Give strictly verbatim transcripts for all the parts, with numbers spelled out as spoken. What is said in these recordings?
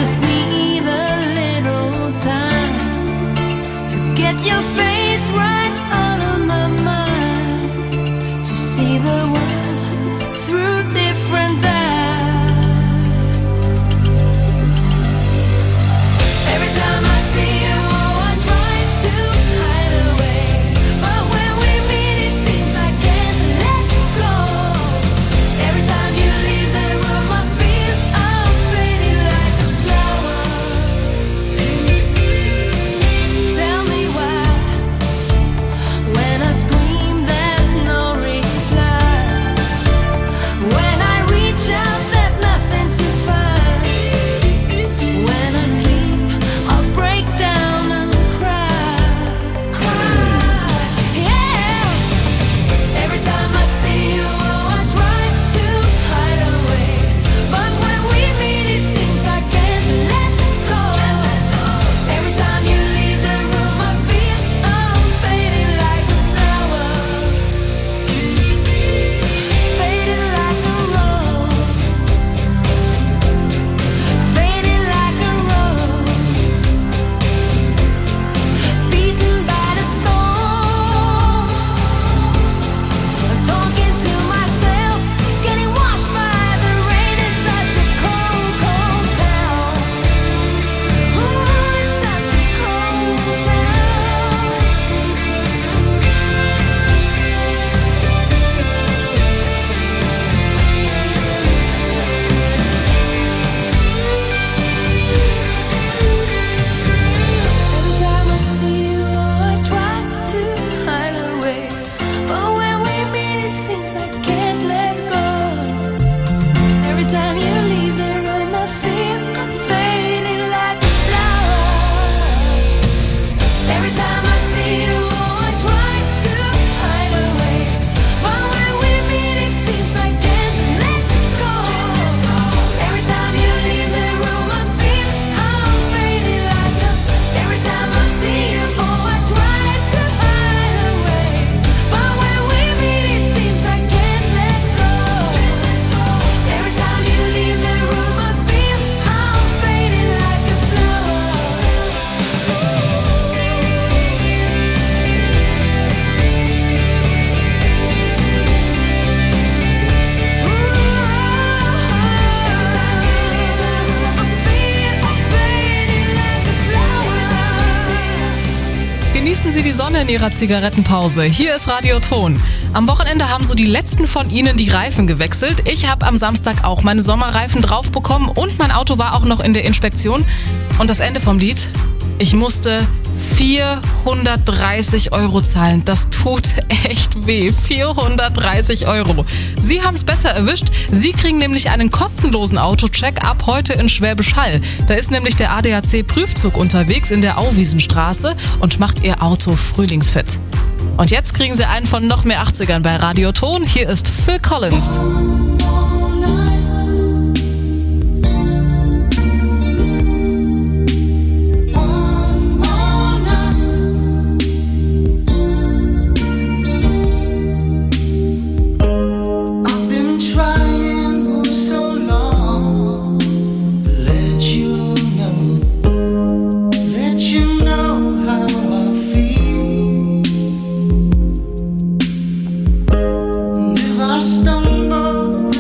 just need a little time to get your face right out of my mind, to see the world through different eyes. Every time I see you, oh, I try to hide away, but when we meet it seems I can't let go. Every time you leave the room I feel I'm fading like a flower. Tell me why, when I scream there's no reply, when I reach out there's nothing to find, when I sleep I break down and cry, cry, yeah. Every time I see you, oh, I try to hide away, but when we meet it seems I can't let go. Every time you leave the room I feel I'm fading like a flower, fading like a rose, fading like a rose, beaten by the storm, talking to myself, getting washed by the rain. It's such a cold, cold town. Ooh, it's such a cold town. Every time I see you, oh, I try to hide away, but when we meet it seems I can't let go. Every time you leave the room I feel I'm fading like a flower. Every time I see you, oh, I try to hide away, but when we meet it seems I can't let go. Every time you leave the room I feel I'm fading like a. Every time I see you, oh, I try to hide away, but when we meet it seems I can't let go. Every time you leave the room I feel I'm fading like a flower. Genießen Sie die Sonne in Ihrer Zigarettenpause. Hier ist Radio Ton. Am Wochenende haben so die letzten von Ihnen die Reifen gewechselt. Ich habe am Samstag auch meine Sommerreifen drauf bekommen und mein Auto war auch noch in der Inspektion. Und das Ende vom Lied? Ich musste vierhundertdreißig Euro zahlen. Das tut echt weh. vierhundertdreißig Euro. Sie haben es besser erwischt. Sie kriegen nämlich einen kostenlosen Autocheck ab heute in Schwäbisch Hall. Da ist nämlich der A D A C-Prüfzug unterwegs in der Auwiesenstraße und macht Ihr Auto frühlingsfit. Und jetzt kriegen Sie einen von noch mehr achtzigern bei Radio Ton. Hier ist Phil Collins. I've been trying for so long to let you know, let you know how I feel. And if I stumble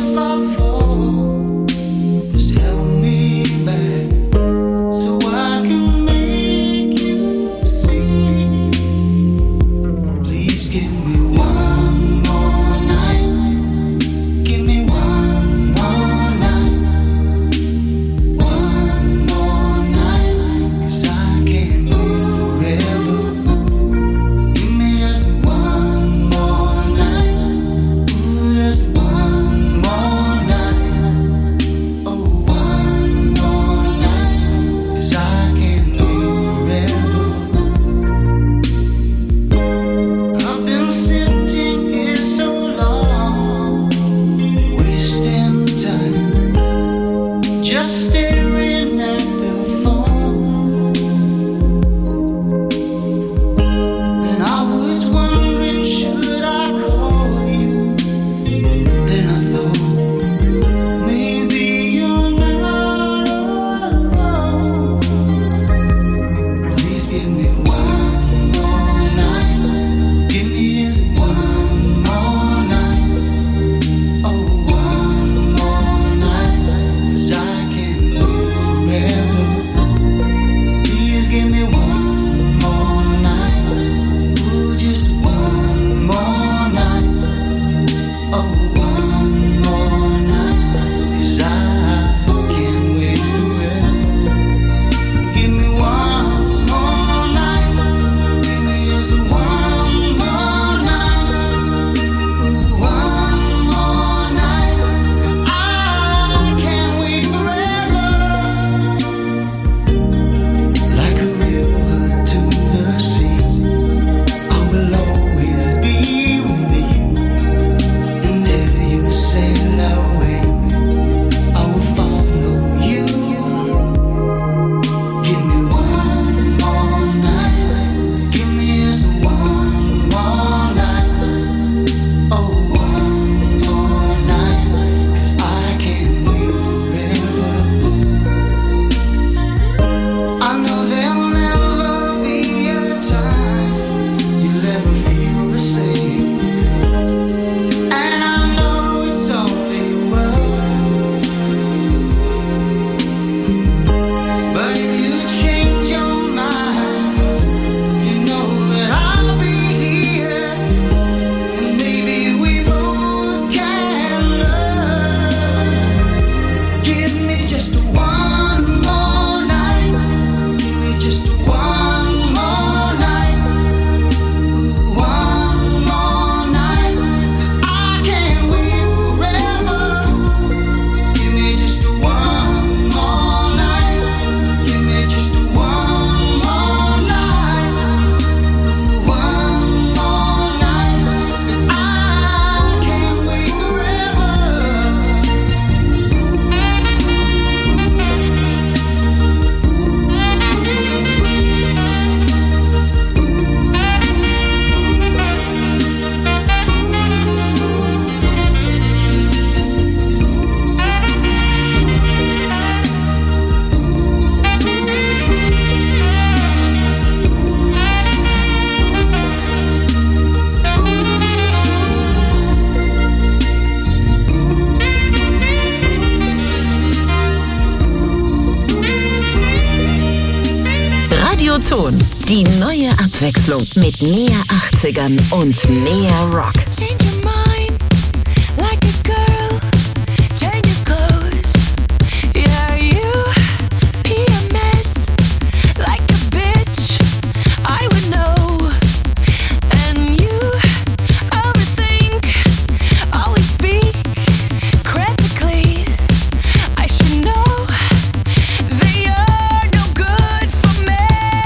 Radioton. Die neue Abwechslung mit mehr achtzigern und mehr Rock. Change your mind like a girl changes clothes. Yeah, you P M S like a bitch. I would know. And you overthink, always speak critically. I should know that you're no good for me.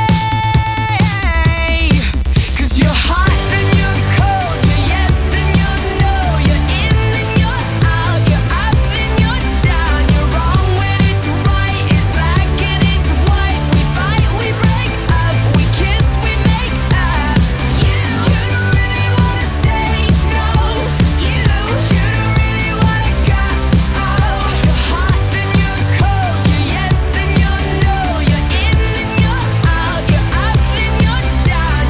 'Cause you're hot, then you're cold, you're yes, then you're no, you're in, then you're out, you're up, then you're down, you're wrong when it's right, it's black and it's white. We fight, we break up, we kiss, we make up. You, you don't really wanna stay, no. You, you don't really wanna go. Oh, you're hot, then you're cold, you're yes, then you're no, you're in, then you're out, you're up, then you're down.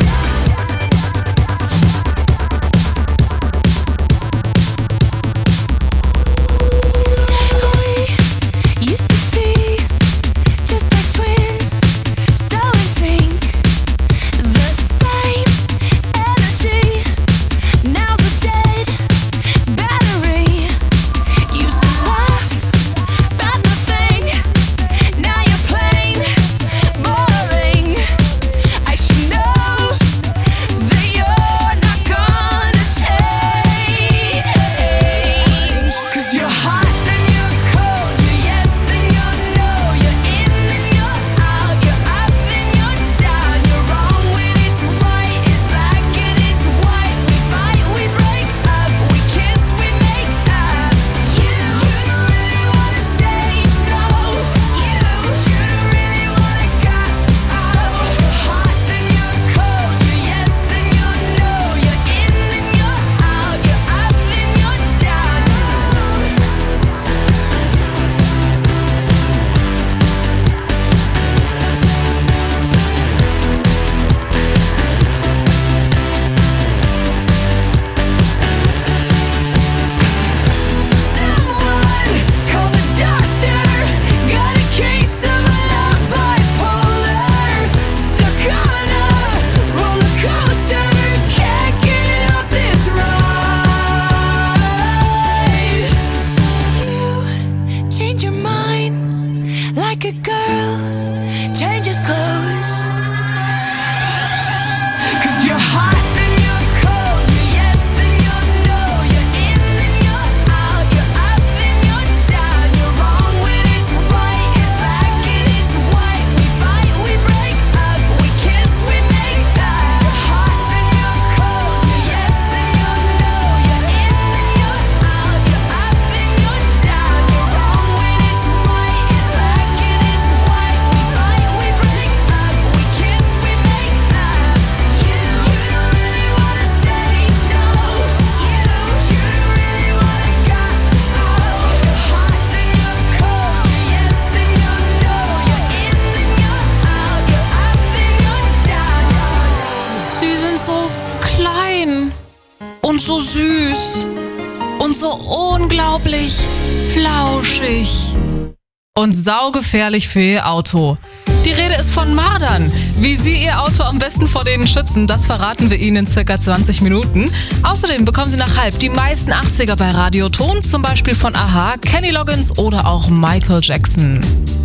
We used to be just like twins, so in sync, the same energy. Now's a dead battery. Used to laugh about nothing, now you're plain boring. I should know that you're not gonna change. 'Cause you're hot, then you're cold, you're yes, then you're no, you're in, then you're out, you're up, then you're down, you're wrong when it's right, it's black and it's white. We fight, we break up, we kiss, we make up. You, you don't really wanna stay, no. You, you don't really wanna go. Oh, you're hot, then you're cold, you're yes, then you're no, you're in, then you're out, you're up, then you're down. Someone call the doctor. Got a case of love bipolar. Stuck on a roller coaster. Can't get off this ride. You change your mind like a girl changes clothes. 'Cause you're hot, then you're cold, you're yes, then you're no, you're in, then you're out, you're up, then you're down, you're wrong when it's right, it's black and it's white. We fight, we break up, we kiss, we make up. You're hot, then you're cold, you're yes, then you're no, you're in, then you're out, you're up, then you're down, you're wrong when it's right, it's black and it's white. We fight, we break up, we kiss, we make up. You, you don't really wanna stay, no. You, you don't really wanna go. Oh, you're hot, then you're cold, you're yes, then you're no, you're in, then you're out, you're up, then you're down. Sie sind so klein und so süß und so unglaublich flauschig und saugefährlich für Ihr Auto. Die Rede ist von Mardern. Wie Sie Ihr Auto am besten vor denen schützen, das verraten wir Ihnen in circa zwanzig Minuten. Außerdem bekommen Sie nach halb die meisten achtziger bei Radioton, zum Beispiel von Aha, Kenny Loggins oder auch Michael Jackson.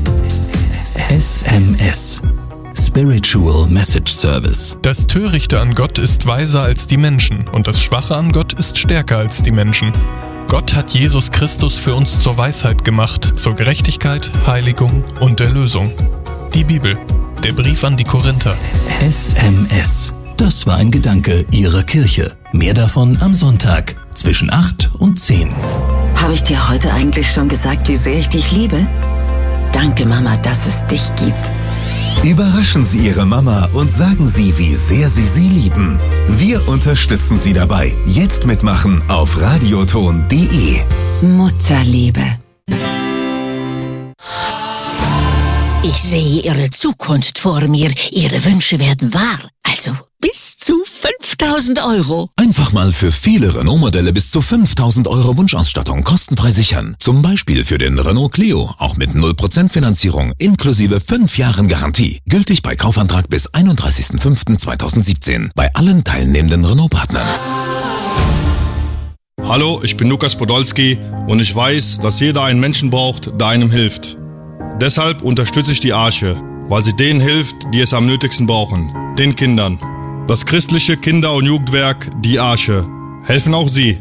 S M S. Spiritual Message Service. Das Törichte an Gott ist weiser als die Menschen und das Schwache an Gott ist stärker als die Menschen. Gott hat Jesus Christus für uns zur Weisheit gemacht, zur Gerechtigkeit, Heiligung und Erlösung. Die Bibel, der Brief an die Korinther. S M S. Das war ein Gedanke Ihrer Kirche. Mehr davon am Sonntag zwischen acht und zehn. Habe ich dir heute eigentlich schon gesagt, wie sehr ich dich liebe? Danke, Mama, dass es dich gibt. Überraschen Sie Ihre Mama und sagen Sie, wie sehr Sie sie lieben. Wir unterstützen Sie dabei. Jetzt mitmachen auf radioton punkt de. Mutterliebe. Ich sehe Ihre Zukunft vor mir. Ihre Wünsche werden wahr. Also bis zu fünftausend Euro. Einfach mal für viele Renault-Modelle bis zu fünftausend Euro Wunschausstattung kostenfrei sichern. Zum Beispiel für den Renault Clio, auch mit null Prozent Finanzierung, inklusive fünf Jahren Garantie. Gültig bei Kaufantrag bis einunddreißigsten fünften zweitausendsiebzehn. Bei allen teilnehmenden Renault-Partnern. Hallo, ich bin Lukas Podolski und ich weiß, dass jeder einen Menschen braucht, der einem hilft. Deshalb unterstütze ich die Arche, weil sie denen hilft, die es am nötigsten brauchen, den Kindern. Das christliche Kinder- und Jugendwerk Die Arche. Helfen auch Sie.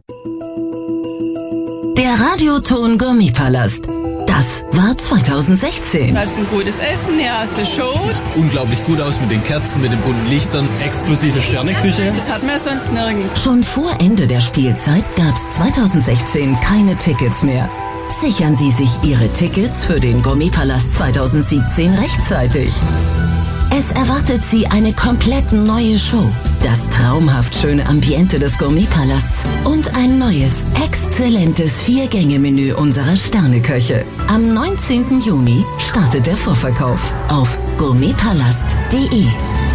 Der Radioton Gourmetpalast. Das war zweitausendsechzehn. Du hast ein gutes Essen, hier hast du Show. Sieht unglaublich gut aus mit den Kerzen, mit den bunten Lichtern. Exklusive Sterneküche. Das hat man ja sonst nirgends. Schon vor Ende der Spielzeit gab's zweitausendsechzehn keine Tickets mehr. Sichern Sie sich Ihre Tickets für den Gourmetpalast zweitausendsiebzehn rechtzeitig. Es erwartet Sie eine komplett neue Show, das traumhaft schöne Ambiente des Gourmetpalasts und ein neues, exzellentes Vier-Gänge-Menü unserer Sterneköche. Am neunzehnten Juni startet der Vorverkauf auf gourmetpalast punkt de.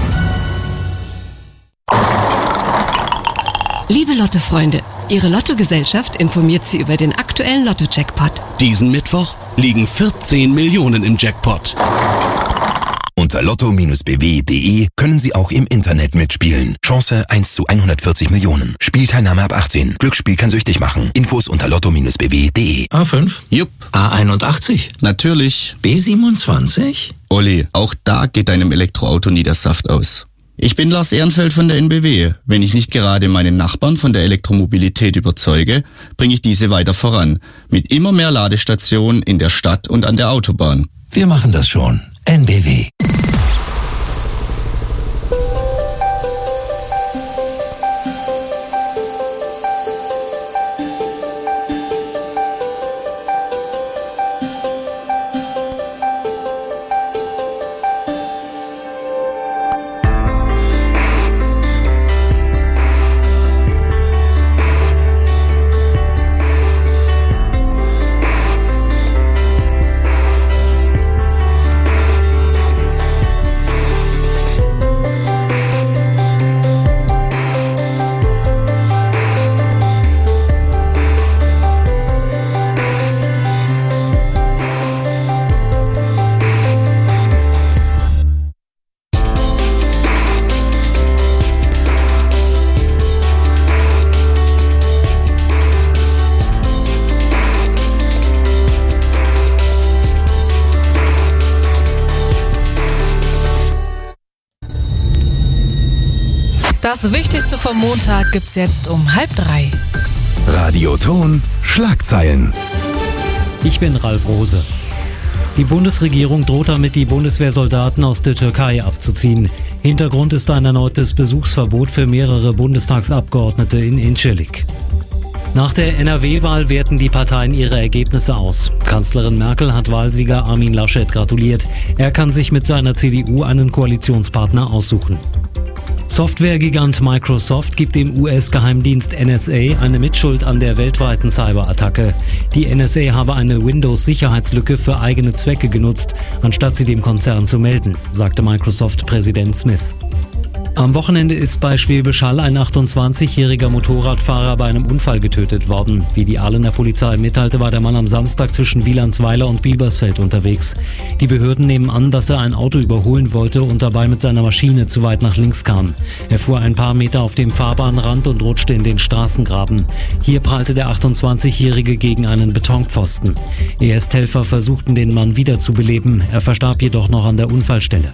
Liebe Lotto-Freunde, Ihre Lottogesellschaft informiert Sie über den aktuellen Lotto-Jackpot. Diesen Mittwoch liegen vierzehn Millionen im Jackpot. Unter lotto Bindestrich b w punkt de können Sie auch im Internet mitspielen. Chance eins zu hundertvierzig Millionen. Spielteilnahme ab achtzehn. Glücksspiel kann süchtig machen. Infos unter lotto Bindestrich b w punkt de. A fünf? Jupp. A einundachtzig? Natürlich. B siebenundzwanzig? Olli, auch da geht deinem Elektroauto nie der Saft aus. Ich bin Lars Ehrenfeld von der N B W. Wenn ich nicht gerade meine Nachbarn von der Elektromobilität überzeuge, bringe ich diese weiter voran. Mit immer mehr Ladestationen in der Stadt und an der Autobahn. Wir machen das schon. N B W. Das Wichtigste vom Montag gibt's jetzt um halb drei. Radioton Schlagzeilen. Ich bin Ralf Rose. Die Bundesregierung droht damit, die Bundeswehrsoldaten aus der Türkei abzuziehen. Hintergrund ist ein erneutes Besuchsverbot für mehrere Bundestagsabgeordnete in Incirlik. Nach der N R W-Wahl werten die Parteien ihre Ergebnisse aus. Kanzlerin Merkel hat Wahlsieger Armin Laschet gratuliert. Er kann sich mit seiner C D U einen Koalitionspartner aussuchen. Softwaregigant Microsoft gibt dem U S-Geheimdienst N S A eine Mitschuld an der weltweiten Cyberattacke. Die N S A habe eine Windows-Sicherheitslücke für eigene Zwecke genutzt, anstatt sie dem Konzern zu melden, sagte Microsoft-Präsident Smith. Am Wochenende ist bei Schwäbisch Hall ein achtundzwanzigjähriger Motorradfahrer bei einem Unfall getötet worden. Wie die Ahlener Polizei mitteilte, war der Mann am Samstag zwischen Wielandsweiler und Bielersfeld unterwegs. Die Behörden nehmen an, dass er ein Auto überholen wollte und dabei mit seiner Maschine zu weit nach links kam. Er fuhr ein paar Meter auf dem Fahrbahnrand und rutschte in den Straßengraben. Hier prallte der achtundzwanzigjährige gegen einen Betonpfosten. Ersthelfer versuchten, den Mann wiederzubeleben. Er verstarb jedoch noch an der Unfallstelle.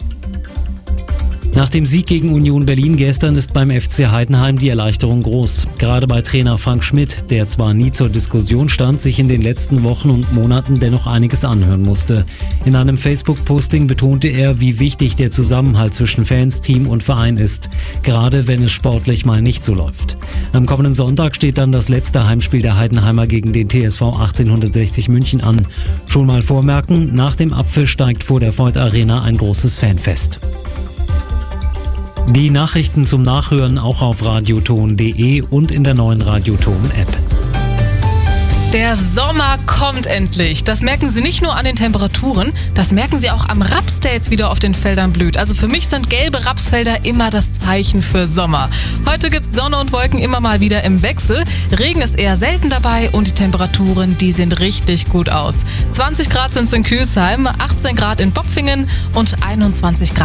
Nach dem Sieg gegen Union Berlin gestern ist beim F C Heidenheim die Erleichterung groß. Gerade bei Trainer Frank Schmidt, der zwar nie zur Diskussion stand, sich in den letzten Wochen und Monaten dennoch einiges anhören musste. In einem Facebook-Posting betonte er, wie wichtig der Zusammenhalt zwischen Fans, Team und Verein ist, gerade wenn es sportlich mal nicht so läuft. Am kommenden Sonntag steht dann das letzte Heimspiel der Heidenheimer gegen den T S V achtzehnhundertsechzig München an. Schon mal vormerken, nach dem Apfel steigt vor der Voith Arena ein großes Fanfest. Die Nachrichten zum Nachhören auch auf radioton punkt de und in der neuen Radioton-App. Der Sommer kommt endlich. Das merken Sie nicht nur an den Temperaturen, das merken Sie auch am Raps, der jetzt wieder auf den Feldern blüht. Also für mich sind gelbe Rapsfelder immer das Zeichen für Sommer. Heute gibt's Sonne und Wolken immer mal wieder im Wechsel. Regen ist eher selten dabei und die Temperaturen, die sehen richtig gut aus. zwanzig Grad sind's in Kühlsheim, achtzehn Grad in Bopfingen und einundzwanzig Grad